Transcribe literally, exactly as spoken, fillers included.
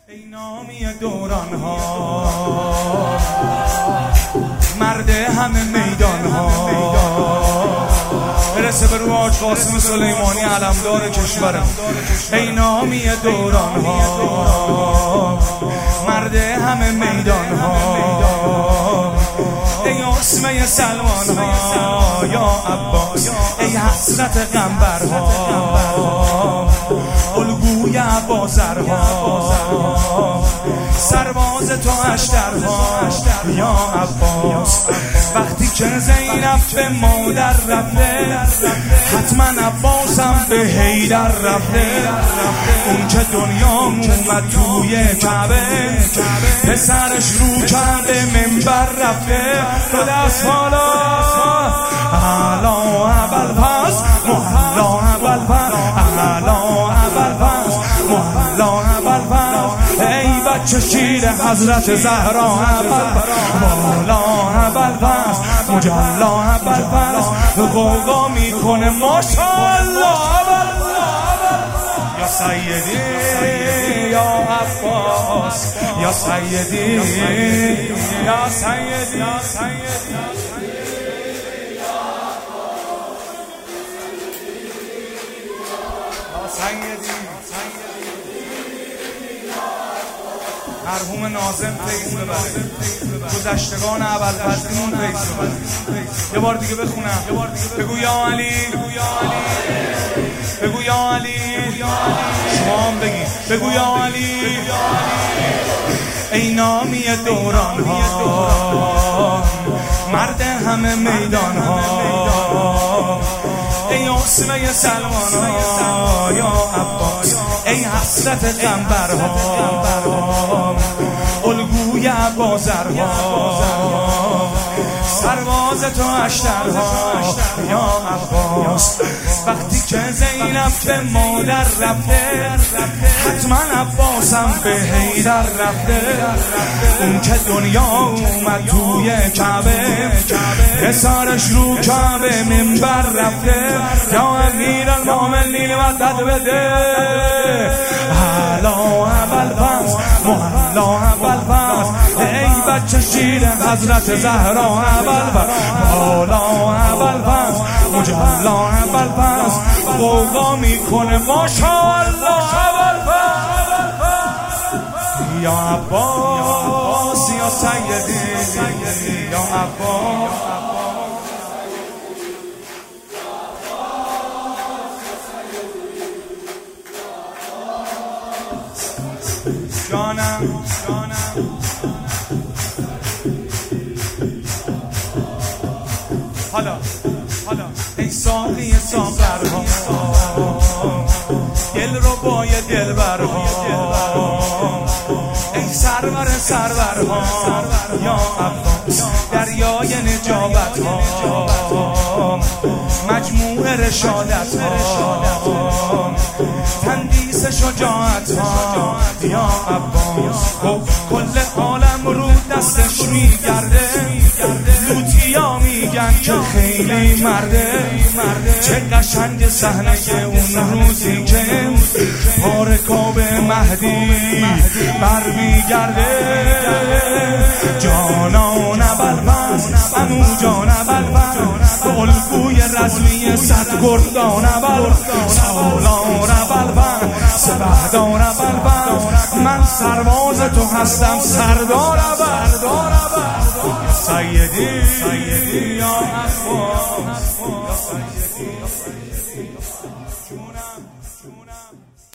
ای نامی دوران ها، مرد همه میدان ها، برسه به رو حاج قاسم سلیمانی علمدار کشورم. ای نامی دوران ها، مرد همه میدان ها، ای اسمه سلمان ها یا عباس، ای حسرت قنبرها، الگوی عبازرها، سرباز تو اشترها یا عباس. وقتی که زینب به مادر رفته، حتما عباسم به حیدر رفته. اون که دنیا اومد توی کعبه، پسرش رو کعبه منبر رفته. تو دست بالا اعلا اول پس محلا اول پس، اعلا اول پس محلا اول پس. ای بچه شیر حضرت زهرا اول پس، بالا اول پس مجلا اول پس. غوغا میکنه ماشاءالله یا سیدی یا عباس، یا سیدی یا سیدی یا سیدی مرحوم ناظم فیض ببره، گذشتگان ابوالفضلیمون فیض ببره. یه بار دیگه بخونم، بگو یا علی، بگو یا علی، شما هم بگید بگو یا علی. ای نامی دوران ها، مرد همه میدان ها، ای اسمه سلمان ها یا عباس، ای حسرت قنبرها، الگوی عبازرها، سرباز تو اشترها یا عباس. وقتی که زینب به مادر رفته، حتما عباسم به حیدر رفته. اون که دنیا اومد توی کعبه، پسرش رو کعبه منبر رفته. یا امیر المؤمنین مدد بده، اعلا اول پس محلا اول پس. ای بچه شیر حضرت زهرا اول پس، بالا اول پس مجلا اول پس. غوغا میکنه ماشاءالله اول پس یا عباس یا سیدی یا عباس. جانم جانم حالا حالا ای ساقی ساغرها، دل رو بای دلبرها، ای سرور سرورها یا عباس، دریای نجابت ها، مجموع رشادت ها، تندیس شجاعت ها یا عباس. کل عالم رو دستش میگرده، لوتیا میگن که خیلی مرده. چه قشنگ صحنه اون روزی که پارکاب مهدی بر میگرده. جانان ابوالفضل انو جان ابوالفضل، الگوی رزمی صد گردان ابوالفضل، سالار ابوالفضل سپهدار ابوالفضل. من سرباز تو هستم سردار ابوالفضل. سیدی سیدی یا عباس.